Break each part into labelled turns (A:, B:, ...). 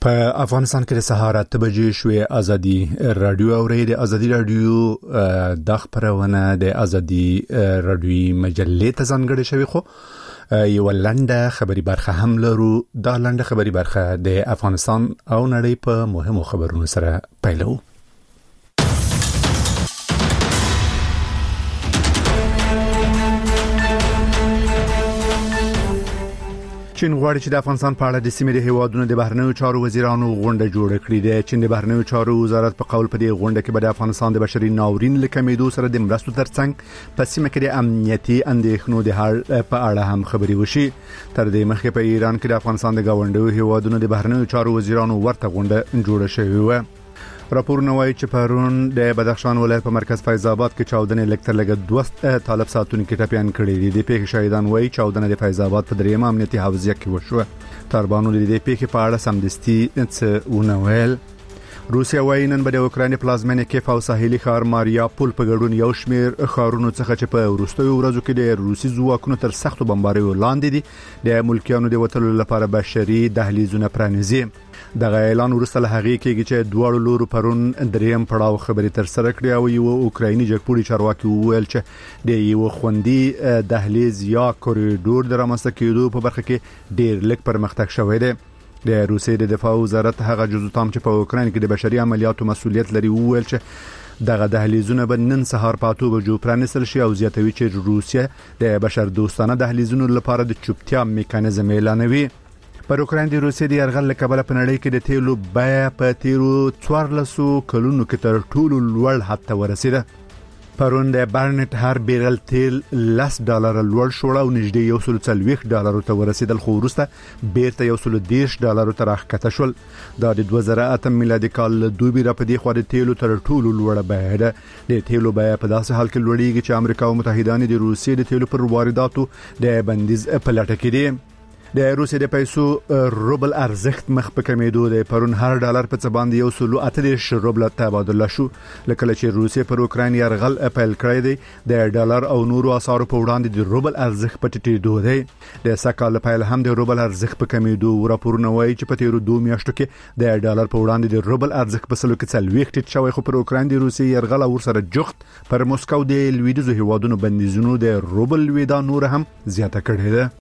A: په افغانستان کې د سهار 8 بجې شوې ازادي رادیو اوري د ازادي رادیو د خبرونه د ازادي رادیو مجلې ته ځانګړې شوی خو یو لنډه خبري برخه هم لرو. دا لنډه خبري برخه د افغانستان او نړۍ په مهمو خبرونو سره پیلو. چین غواړي چې د افغانستان په اړه د سیمې د هیوادونو د بهرنیو چارو وزیرانو غونډه جوړه کړي. د چین د بهرنیو چارو وزارت په قول په دې غونډه کې به د افغانستان د بشري ناورین لکمېدو سره د مرستو ترڅنګ په سیمه کې د امنیتي اندېښنو د حل په اړه هم خبرې وشي. تر دې مخکې په ایران کې د افغانستان د گاونډیو هیوادونو د بهرنیو چارو وزیرانو ورته غونډه جوړه شوې و. راپورونه وايي چې پرون د بدخشان ولایت په مرکز فیض آباد کې چاودنې لکتر لګ 2 طالب ساتونکو کې ټپيان کړي دي. د پیښې شاهدان وايي چاودنه د فیض آباد په درېیم امنیتي حوزه کې وشوه. طالبانو د دې پیښې په اړه سمدستي څه ونویل. روسیا وايي نن به د اوکرانیا پلازمینه کې او ساحلي ښار ماریاپول په ګډون یو شمیر ښارونو څخه چې په وروستیو ورځو کې د روسي ځواکونو تر سختو بمباریو لاندې دي د ملکیانو د وټلو لپاره بشري دهلیزونه پرانیزي. دغه اعلان وروسته له هغې کېږي چې دوه لورو پرون دریم پړاو خبرې تر سره کړې او یو اوکرایني جګپوړي چارواکي وویل چې د یو خوندي دهلیز یا کوریډور د رامنځته کېدو په برخه کې ډېر لږ پرمختګ شوی دی. د روسیې د دفاع وزارت هغه جزو تام چې په اوکراین کې د بشري عملیاتو مسؤلیت لري وویل چې دغه دهلیزونه به نن سهار په 8 بجو پرانیستل شي او زیاتوي چې روسیه د بشر دوستانه دهلیزونو لپاره د چوپتیا میکانیزم اعلانوي. پر اوکراین د روسیې د یرغل لکبله په نړۍ کې د تیلو بیه په تیرو 14 کلونو کې تر ټولو لوړ حد ته ورسیده. پرون د برنټ هر بیرل تیل $10 لوړ شو او نږدې $140 ته ورسیدل خو وروسته بیرته $110 ته راښکته شول. دا د 2008 میلادي کال دوی را په دې خو د تیلو تر ټولو لوړه بیه ده. د تیلو بیه په داسې حال کې لوړیږي چې امریکا او متحدان د روسیې د تیلو پر وارداتو د بندیز په لټه کې دي. د روسیې د پیسو روبل ارزښت مخ په کمیدو دی. پرون هر ډالر په څه باندې $138 روبل تبادله شو. لکه چې روسیې پر اوکراین یرغل پیل کړی دی د ډالر او نورو اسعارو په وړاندې د روبل ارزښت په ټیټېدو دی. د سکهال پیل هم د روبل ارزښت په کمیدو. راپورونه وایي چې په تیرو 2 میاشتو کې د ډالر په وړاندې د روبل ارزښت په سلو کې 40 ټیټ شوی خو پر اوکراین د روسیې یرغل او سره جخت پر موسکو د لویدیځو هیوادونو بندیزونو د روبل وېدا نور هم زیاته کړې ده.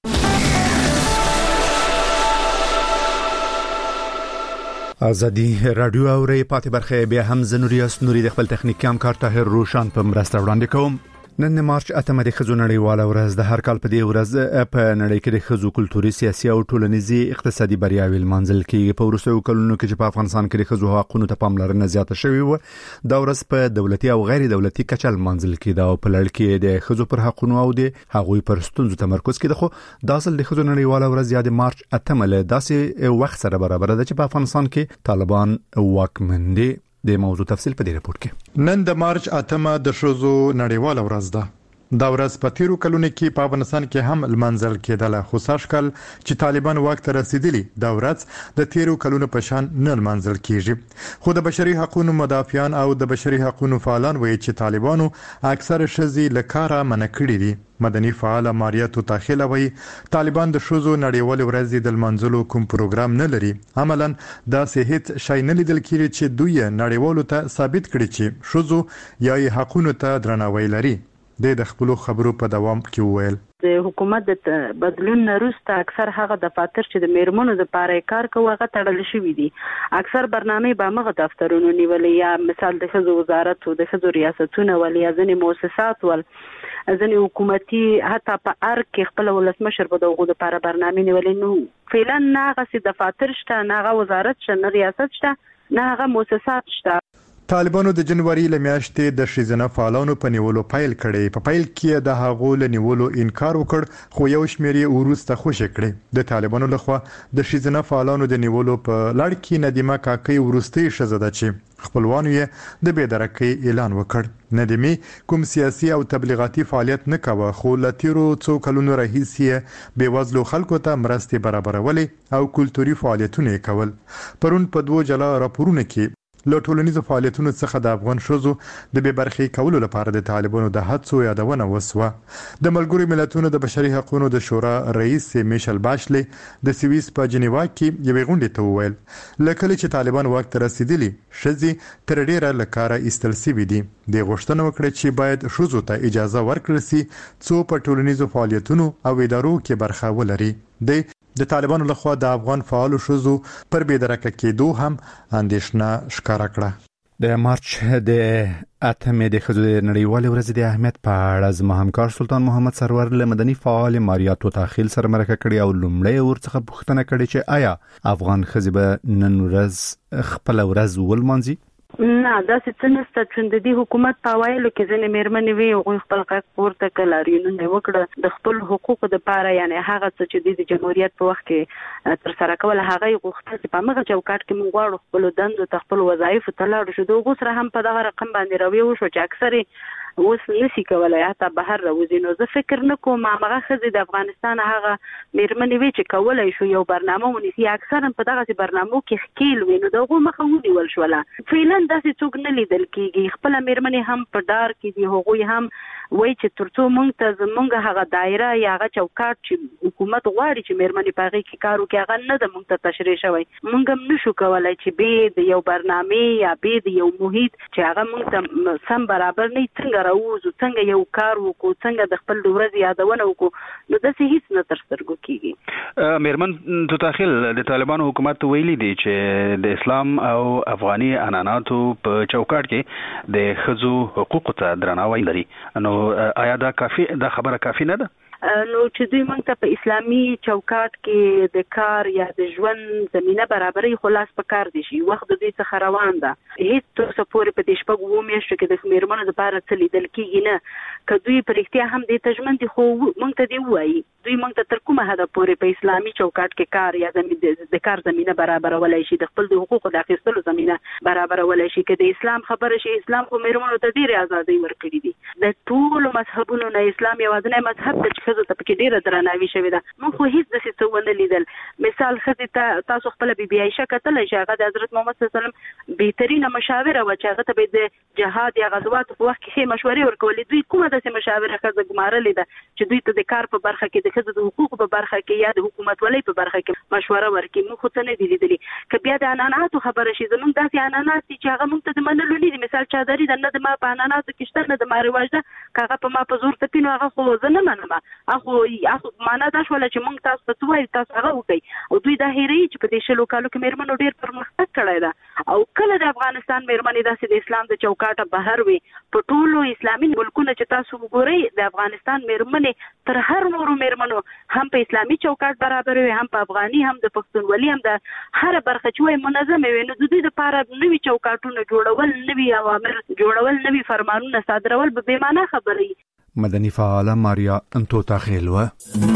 A: ازادي رادیو اوري پاتې برخه بیا هم زنوریاس نوري د خپل تخنیکی همکار طاهر روشان په مرسته وړاندې کوم. نن مارچ 8 د ښځو نړیواله ورځ د هر کال په دې ورځ په نړۍ کې د ښځو کلتوري سیاسي او ټولنیزي اقتصادي بریاوې لمانځل کېږي. په وروستیو کلونو کې چې په افغانستان کې د ښځو حقوقو ته پاملرنه زیاته شوې و دا ورځ په دولتي او غیر دولتي کچه لمانځل کېده او په لړ کې د ښځو پر حقوقو او د هغوی پر ستونزو تمرکز کېده. خو د اصل د ښځو نړیواله ورځ یا د مارچ 8 له داسې وخت سره برابر ده چې په افغانستان کې طالبان واکمن دي. د موضوع تفصیل په دې راپور کې.
B: نن د مارچ 8 د ښځو نړیواله ورځ ده. دا ورځ په تیرو کلونو کې په افغانستان کې هم لمانځل کېدله خو ساشکل چې طالبان واک ته رسیدلی دا ورځ د تیرو کلونو په شان نه لمانځل کیږي. خو د بشري حقوقو مدافعان او د بشري حقوقو فعالان وایي چې طالبانو اکثر ښځې له کاره منع کړي دي. مدني فعال ماریاتو تاخیله وایي طالبان د ښځو نړیوال ورځ د لمانځلو کوم پروګرام نه لري. عملاً دا هیڅ شی نه لیدل کیږي چې دوی نړیوالو ته ثابت کړي چې ښځو یا حقوقو ته درناوی لري. د خپل خبرو په دوام کې وویل
C: د حکومت د بدلون وروسته اکثر هغه دفاتر چې د میرمنو د پاره کار کوي هغه تړل شوی دي. اکثر برنامه به مغه دفترونو نیولې یا مثال د ښځو وزارت او د ښځو ریاستونه ولې ځنې مؤسسات ول ځنې حکومتي حتی په ار کې خپل ولسمشر په دغه لپاره برنامه نیولې. نو فعلا نه غسي دفاتر شته نه وزارت شته نه ریاست شته نه هغه مؤسسات شته.
B: طالبانو د جنوري لمیاشتې د شیزنه فعالانو په نیولو پیل کړي. په پیل کې د هغو له نیولو انکار وکړ خو یو شمېر یې ورسته خوشی کړي. د طالبانو لخوا د شیزنه فعالانو د نیولو په لړ کې ندیمه کاکي ورسته شزده چې خپلوانو یې د بېدرکۍ اعلان وکړ. ندیمه کوم سیاسي او تبلیغاتي فعالیت نه کاوه خو لتیرو څو کلونو راهیسې بیوزلو خلکو ته مرستې برابرولې او کلتوري فعالیتونه کول. پرون په 2 جلا راپورونه کې له ټولنیزو فعالیتونو څخه د افغان ښځو د بې برخې کولو لپاره د طالبانو د هڅو یادونه وسوه. د ملګرو ملتونو د بشري حقوقو د شورا رئیس میشل باشلي د سویس په جنیوا کې یوې غونډې ته وویل لکه چې طالبان واک ته رسیدلي ښځې تر ډیره له کاره ایستل شوي دي. د غوښتنه وکړه چې باید ښځو ته اجازه ورکړل شي څو په ټولنیزو فعالیتونو او ادارو کې برخه ولري. د طالبانو لخوا د افغان فعالو ښځو پر بې درکه کېدو هم اندېښنه ښکاره کړه.
A: د مارچ د 8مې د ښځو د نړیوالې ورځې د اهمیت په اړه زما همکار سلطان محمد سرور له مدني فعال ماریا توتاخیل سره مرکه کړې او لومړی ورڅخه پوښتنه کړې چې آیا افغان ښځې به نن ورځ خپل ورځ ولمانځي؟
C: نه دا څه نشته چې د دې حکومت په وایلو کې ځنې میرمنې وي او خپل حق پورته کړل ریونونه وکړه د خپل حقوقو لپاره یعنی هغه څه چې د جمهوریت په وخت کې تر سره کول هغه غوښتل چې په مغه چوکاټ کې موږ غواړو خپل دندو ته خپل وظایف ته لاړ شو. دوه سره هم په دغه رقم باندې راوي وشو چې اکثره اوس نشي کولای حتی بهر راوځي. نو زه فکر نکوم هغه خزې د افغانستان هغه میرمنې وی چې کولای شو یو برنامه ونیسي. اکثرا په دغه برنامو کې خکیل وي نو دغه مخه ونیول شوله. فعلا داسې څوک نه لیدل کیږي. خپل میرمنې هم په دار کې دي هغوی هم وای چې ترڅو مونږ ته زمونږ هغه دایره یا هغه چوکاټ چې حکومت غواړي چې میرمنې په هغه کې کار وکړي هغه نه د مونږ ته تشریح شوی. مونږ هم نشو کولای چې به د یو برنامه یا به د یو محیط چې هغه مونږ ته سم برابر نه څنګه راوځو څنګه یو کار وکړو څنګه د خپل ورځ یادونه وکړو نو داسې هیڅ نه تر سترګو کیږي.
D: میرمن توتاخیل د طالبانو حکومت ویلي دی چې د اسلام او افغاني عنعناتو په چوکاټ کې د ښځو حقوقو ته درناوی لري. نو آیا دا خبره کافی نه ده؟
C: نو چې دوی موږ ته په اسلامي چوکاټ کې د کار یا د ژوند زمينه برابرۍ خلاص په کار دي شي وخت د دې څخه روان ده. هیڅ څه پورې په دې شپږ وو میاشتو کې د میرمنو لپاره څه لیدل کېږي نه. که دوی پر اختیار هم د تجمن دي خو موږ ته دی وایي دوی موږ ته تر کومه حد پورې په اسلامي چوکاټ کې کار یا د کار زمينه برابرولای شي د خپل د حقوقو د اخیستلو زمينه برابرولای شي. که د اسلام خبره شي اسلام خو میرمنو ته ډېر ازادي ورکړي دي. د ټول مذهبونو نه اسلام یوازینی مذهب دی چې ښځو ته پکې ډېره درناوی شوې ده. موږ خو هیڅ داسې څه ونه لیدل. مثال ښځې ته تاسو خپل بیبي عایشه کتلی چې هغه د حضرت محمد صلی الله علیه وسلم بهترینه مشاوره وه چې هغه ته به د جهاد یا غزواتو په وخت کې ښې مشورې ورکولې. دوی کومه داسې مشاوره ښځه ګمارلې ده چې دوی ته د کار په برخه کې د ښځو د حقوقو په برخه کې یا د حکومتولۍ په برخه کې مشوره ورکړي. موږ خو څه نه دي لیدلي. که بیا د عنعناتو خبره شي زموږ داسې عنعنات دي چې هغه موږ ته د منلو نه دي. مثال چادري ده نه د ما په عنعناتو کې شته نه د ما رواج ده. که هغه په ما په زور تپي نو هغه خو زه نه منم. هغه معنا دا شوله چې موږ تاسو ته وایو تاسو هغه وکړئ. او دوی دا هېروي چې په دې شلو کالو کې میرمنو ډېر پرمختګ کړی ده. او کله د افغانستان میرمنې داسې د اسلام د چوکاټه بهر وي په ټولو اسلامي ملکونو چې تاسو وګورئ د افغانستان میرمنې تر هر نورو میرمنو هم په اسلامي چوکاټ برابر وي هم په افغاني هم د پښتونولي هم د هر برخه چې وایي منظمه وي. نو د دوی لپاره نوي چوکاټونه جوړول نوي اوامر جوړول نوي فرمانونه صادرول به بې معنا خبرې.
A: مدني فعاله ماریا توتاخیل و.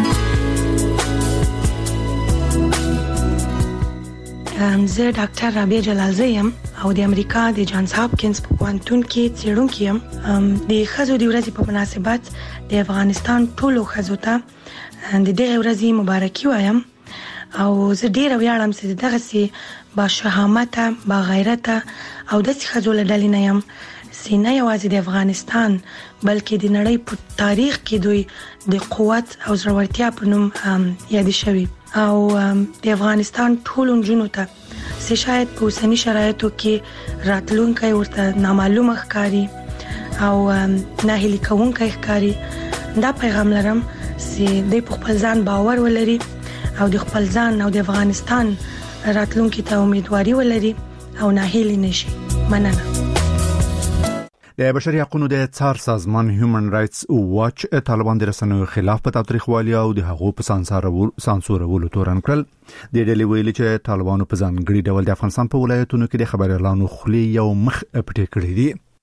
E: زه ډاکټر رابعه جلالزی یم او د امریکا د جانز هاپکینز په پوهنتون کې څېړونکې یم. د ښځو د ورځې په مناسبت د افغانستان ټولو ښځو ته د دغې ورځې مبارکي وایم او زه ډېره ویاړم چې دغسې باشهامته باغیرته او داسې ښځو له ډلې نه یم چې نه یوازې د افغانستان بلکې د نړۍ په تاریخ کې دوی د قوت او زړورتیا په نوم یادې شوي. او د افغانستان ټولو نجونو ته چې شاید په اوسني شرایطو کې راتلونکی ورته نامعلومه ښکاري او ناهیلي کوونکی ښکاري دا پیغام لرم چې دوی په خپل ځان باور ولري او د خپل ځان او د افغانستان راتلونکي ته امیدواري ولري او ناهیلي نشي. مننه.
A: د بشري حقوقو د څار سازمان هیومن رائټس واچ طالبان د رسنیو خلاف په تاریخوالي او د حقوقو په سانسورولو تورن کړل. د ډلې ویلي چې طالبانو په ځانګړي ډول د افغانستان په ولایتونو کې د خبريالانو خولي یو مخ پټې کړې دي.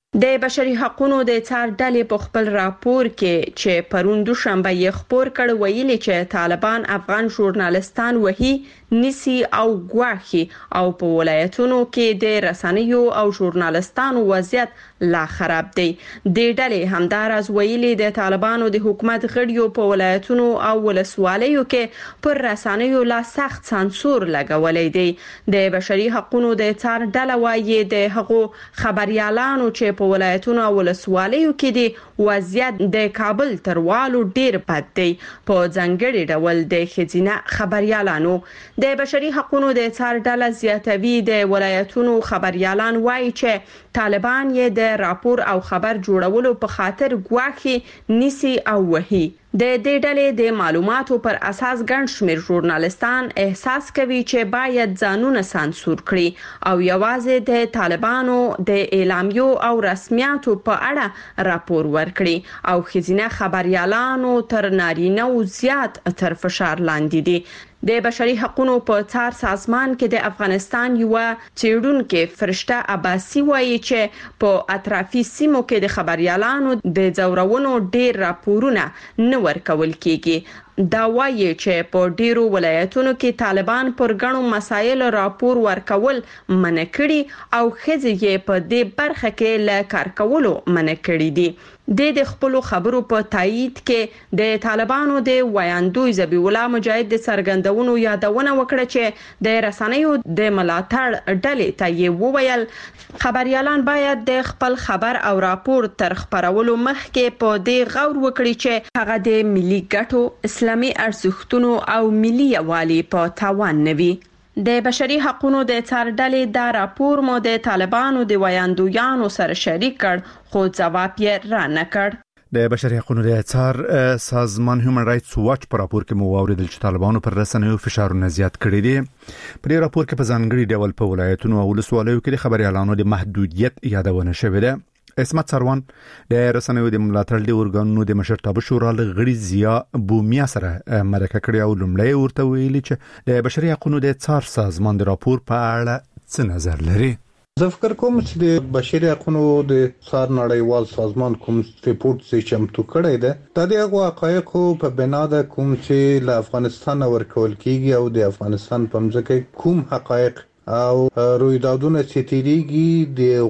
F: د بشري حقوقو د څار ډلې په خپل راپور کې چې پرون دوشنبه یې خبر کړ ویلي چې طالبان افغان ژورنالستان وهي نسی او ګواخي او په ولایتونو کې د رسنیو او ژورنالستانو وضعیت لا خراب دی. د ډلې همدارز ویلي د طالبانو د حکومت غړیو په ولایتونو او ولسوالیو کې پر رسنیو لا سخت سانسور لګولې دی. د بشري حقوقو د څار ډله وايي د هغو خبريالانو چې په ولایتونو او ولسوالیو کې دی وضعیت د کابل تروالو ډیر بد دی. په ځنګړي ډول د خزینه خبريالانو د بشري حقوقو د څار ډله زیاتوي د ولایتونو خبريالان وایي چې طالبان یې د راپور او خبر جوړولو په خاطر ګواخي نسی او وهي. د دې ډلې د معلوماتو پر اساس ګڼ شمېر ژورنالستان احساس کوي چې باید ځانونه سانسور کړي او یوازې د طالبانو د اعلامیو او رسمیاتو په اړه راپور ورکړي او خزینه خبريالانو تر نارینه او زیات تر فشار لاندې دي. د بشري حقوقو په څار سازمان کې د افغانستان یو چېرونکو فرشته عباسی وایي چې په اطرافي سیمو کې د خبريالانو د ځورونو ډیر راپورونه نه ورکول کیږي. دا وایي چې په ډیرو ولایتونو کې طالبان پر غنو مسایل راپور ورکول منع کړي او خځې یې په دې برخه کې له کار کولو منع کړي دي. د خپل خبرو په تایید کې د طالبانو د ویاندوی ذبیح الله مجاهد د سرګندونو یادونه وکړه چې د رسنیو د ملاتړ ډلې ته یې وویل خبريالان باید د خپل خبر او راپور تر خبرولو مخکې په دې غور وکړي چې هغه د ملي ګټو اسلامي ارزښتونو او ملي یوالي په تاوان نه وي. د بشري حقوقو د څار ډلې دا راپور مو د طالبانو د ویاندویانو سره شریک کړ خو ځواب یې را نه کړ.
A: د بشري حقوقو د څار سازمان هیومن رائټس واچ په راپور کې مو واوریدل چې طالبانو پر رسنیو فشارونه زیات کړي دي. په دې راپور کې په ځانګړي ډول په ولایتونو او ولسوالیو کې د خبريالانو د محدودیت یادونه شوې ده. اسمت سروان د رسنیو د ملاتړ د ارګانونو د مشرتابه شورا لغړي زیا بومیا سره مرکه کړې او لومړی ورته ویلي چې د بشري حقوقو د څار سازمان د راپور په اړه څه نظر لري.
G: زه فکر کوم چې د بشري حقوقو د څار نړیوال سازمان کوم ریپورت چې چمتو کړی دی د هغه حقایقو په بنا د کوم چې له افغانستان ورکول کیږي او د افغانستان په مځکه کوم حقایق او رویدادونه چې تیریږي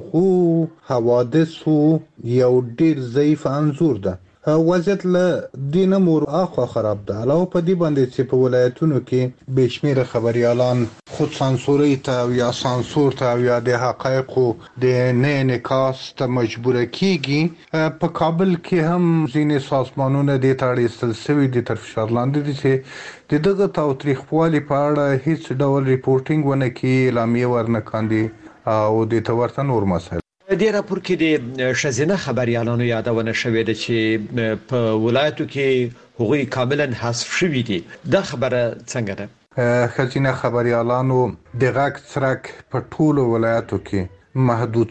G: د حوادثو یو ډیر ضعیف انځور ده. وضعیت له دینه مور اخوا خراب ده. علاوه په دې باندې چې په ولایتونو کې بشمیره خبريالان خود سانسوري ته یا سانسور ته یا د حقایقو د نه انعکاس ته مجبور کیږي. په کابل کې هم ځینې سازمانونه د تاړي سلسوي د طرف فشار لاندې دي چې د دغه تاریخوالي په اړه هیڅ ډول ریپورتینګ ونه کوي، اعلامیه ورنه کاندي او د تورته نور مسایل.
H: د راپور کې د شزینه خبريالانو یادونه شوې ده چې په ولایتو کې هغوی کاملا حذف شوي دي. دا خبره څنګه ده؟
G: خزینه خبريالانو د غاک څرک په ټولو ولایتو کې محدود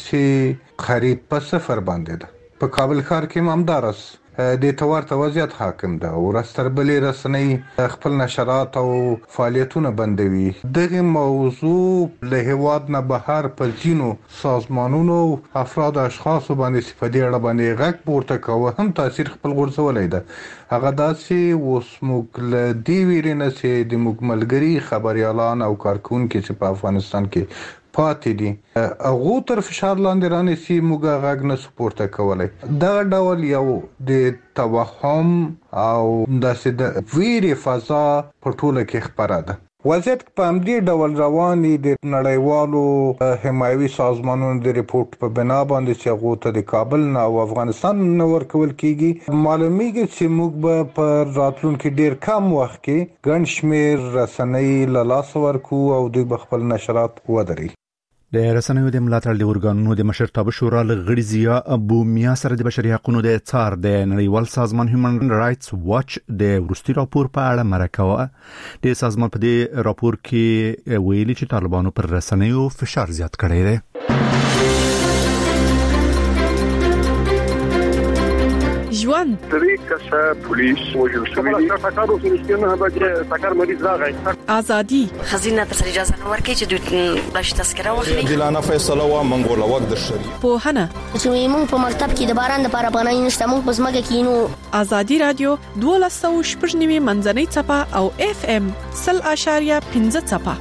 G: چې قریب په صفر باندې ده. په کابل ښار کې همدارس د تورته وضعیت حاکم ده او راستربلې رسنۍ خپل نشرات او فعالیتونه بندوي. دغه موضوع له هواد نه بهر پر ځینو سازمانونو افراد اشخاص باندې په دې اړه باندې غږ پورته کوي هم تاثیر خپل غورځولای ده. هغه داسې اوس موږ له دې ویرنه چې د موږ ملګري خبريالان او کارکونکو چې په افغانستان کې پاتې دي هغه تر فشار لاندې رانیسي موږ غږ نه سپورته کولای. دا ډول یو د توهم او داسې د ویری فضا په ټوله کې خبره ده. وضعیت په همدې ډول رواني د نړیوالو حمایوي سازمانونو د ریپورت په بنا باندې چې هغه ته د کابل نه او افغانستان نه ورکول کیږي. معلومیږي چې موږ به په راتلونکي ډیر کم وخت کې ګڼ شمېر رسنۍ له لاسه ورکو او دوی به خپل نشرات ودري.
A: د رسنیو د ملاتړ د ارګانونو د مشرتابه شورا لغړي زیا بومیا سره د بشري حقوقو د څار د نړیوال سازمان هیومن رائټس واچ د ورستي راپور په اړه مرکه وکړه. د سازمان په دې راپور کې ویلي چې طالبانو پر رسنیو فشار زیات کړی دی.
I: ژوند
J: درې کسه پولیس وژل شوي دي ټاکارو سنشتنه هغه ټاکار مریض راغی
I: ازادي
K: خزینه تر اجازه نه ورکړي چې دوی بلش تذکره واخلي
L: دلانه فیصله وا منګول وخت د شری
I: په هنه
M: چې موږ په مکتب کې د باران لپاره پناه نشته موږ په ځمکه کې نو
I: ازادي رادیو 1290 منځنۍ چپه او اف ام 0.15 چپه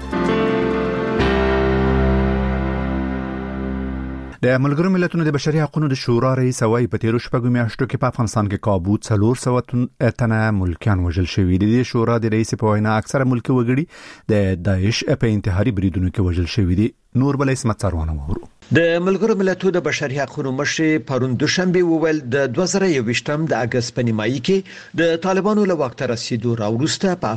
A: د ملګرو ملتونو د بشري حقوقو د شورا رئیس وايي په تیرو شپږو میاشتو کې په افغانستان کې کابو 400 تنه ملکیان وژل شوي دي. د شورا د رئیس په وینا اکثره ملکی وګړي د داعش په انتحاري بریدونو کې وژل شوي دي. نور بل اسمت څارونه وورو.
H: د ملګرو ملتونو د بشري حقوقو مشر پرون دوشنبه وویل د 2021 د اگست په نیمایي کې د طالبانو له وخت رسیدو راوروسته په